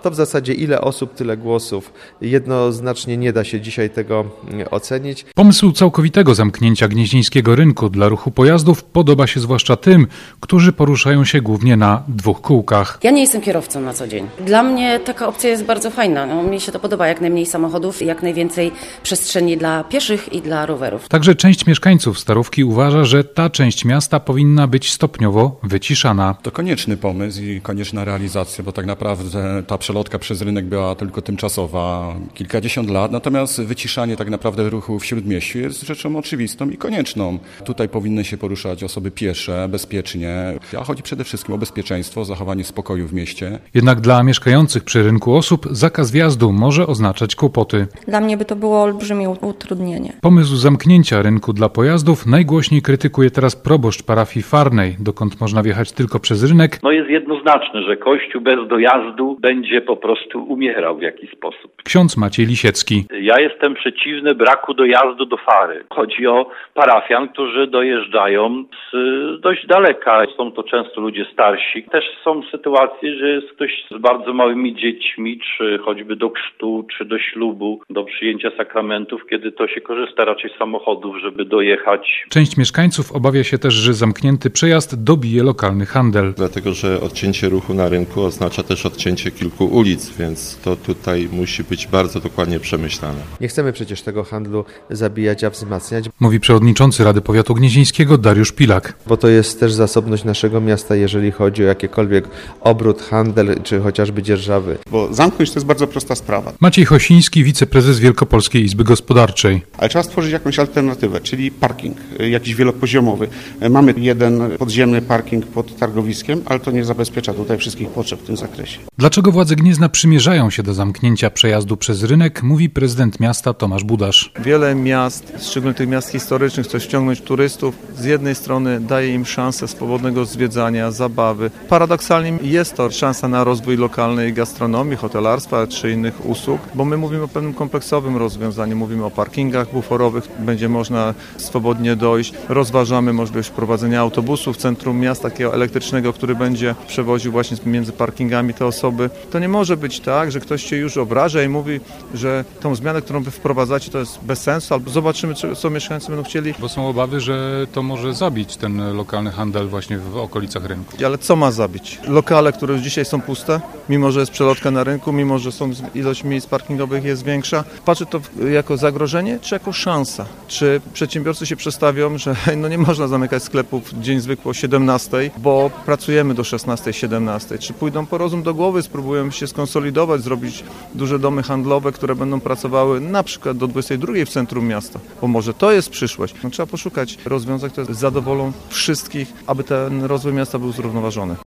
To w zasadzie ile osób, tyle głosów. Jednoznacznie nie da się dzisiaj tego ocenić. Pomysł całkowitego zamknięcia gnieźnieńskiego rynku dla ruchu pojazdów podoba się zwłaszcza tym, którzy poruszają się głównie na dwóch kółkach. Ja nie jestem kierowcą na co dzień. Dla mnie taka opcja jest bardzo fajna. Mnie się to podoba, jak najmniej samochodów, jak najwięcej przestrzeni dla pieszych i dla rowerów. Także część mieszkańców Starówki uważa, że ta część miasta powinna być stopniowo wyciszana. To konieczny pomysł i konieczna realizacja, bo tak naprawdę ta przelotka przez rynek była tylko tymczasowa, kilkadziesiąt lat, natomiast wyciszanie tak naprawdę ruchu w Śródmieściu jest rzeczą oczywistą i konieczną. Tutaj powinny się poruszać osoby piesze, bezpiecznie, a chodzi przede wszystkim o bezpieczeństwo, zachowanie spokoju w mieście. Jednak dla mieszkających przy rynku osób zakaz wjazdu może oznaczać kłopoty. Dla mnie by to było olbrzymie utrudnienie. Pomysł zamknięcia rynku dla pojazdów najgłośniej krytykuje teraz proboszcz parafii Farnej, dokąd można wjechać tylko przez rynek. Jest jednoznaczne, że Kościół bez dojazdu będzie po prostu umierał w jakiś sposób. Ksiądz Maciej Lisiecki. Ja jestem przeciwny braku dojazdu do Fary. Chodzi o parafian, którzy dojeżdżają z dość daleka. Są to często ludzie starsi. Też są sytuacje, że jest ktoś z bardzo małymi dziećmi, czy choćby do chrztu, czy do ślubu, do przyjęcia sakramentów, kiedy to się korzysta raczej z samochodów, żeby dojechać. Część mieszkańców obawia się też, że zamknięty przejazd dobije lokalny handel. Dlatego, że odcięcie ruchu na rynku oznacza też odcięcie kilku ulic, więc to tutaj musi być bardzo dokładnie przemyślane. Nie chcemy przecież tego handlu zabijać, a wzmacniać. Mówi przewodniczący Rady Powiatu Gnieźnieńskiego Dariusz Pilak. Bo to jest też zasobność naszego miasta, jeżeli chodzi o jakikolwiek obrót, handel, czy chociażby dzierżawy. Bo zamknąć to jest bardzo prosta sprawa. Maciej Hosiński, wiceprezes Wielkopolskiej Izby Gospodarczej. Ale trzeba stworzyć jakąś alternatywę, czyli parking, jakiś wielopoziomowy. Mamy jeden podziemny parking pod targowiskiem, ale to nie zabezpiecza tutaj wszystkich potrzeb w tym zakresie. Dlaczego władze Gniezna przymierzają się do zamknięcia przejazdu przez rynek, mówi prezydent miasta Tomasz Budasz. Wiele miast, szczególnie tych miast historycznych, chce ściągnąć turystów. Z jednej strony daje im szansę swobodnego zwiedzania, zabawy. Paradoksalnie jest to szansa na rozwój lokalnej gastronomii, hotelarstwa czy innych usług, bo my mówimy o pewnym kompleksowym rozwiązaniu. Mówimy o parkingach buforowych, będzie można swobodnie dojść. Rozważamy możliwość wprowadzenia autobusu w centrum miasta, takiego elektrycznego, który będzie przewoził właśnie między parkingami te osoby. To nie może być tak, że ktoś się już obraża i mówi, że tą zmianę, którą wy wprowadzacie, to jest bez sensu, albo zobaczymy, co mieszkańcy będą chcieli. Bo są obawy, że to może zabić ten lokalny handel właśnie w okolicach rynku. Ale co ma zabić? Lokale, które już dzisiaj są puste, mimo że jest przelotka na rynku, mimo że ilość miejsc parkingowych jest większa. Patrzę to jako zagrożenie, czy jako szansa? Czy przedsiębiorcy się przestawią, że nie można zamykać sklepów w dzień zwykły o 17, bo pracujemy do 16-17. Czy pójdą po rozum do głowy, spróbują się skonsolidować, zrobić duże domy handlowe, które będą pracowały na przykład do 22 w centrum miasta, bo może to jest przyszłość. Trzeba poszukać rozwiązań, które zadowolą wszystkich, aby ten rozwój miasta był zrównoważony.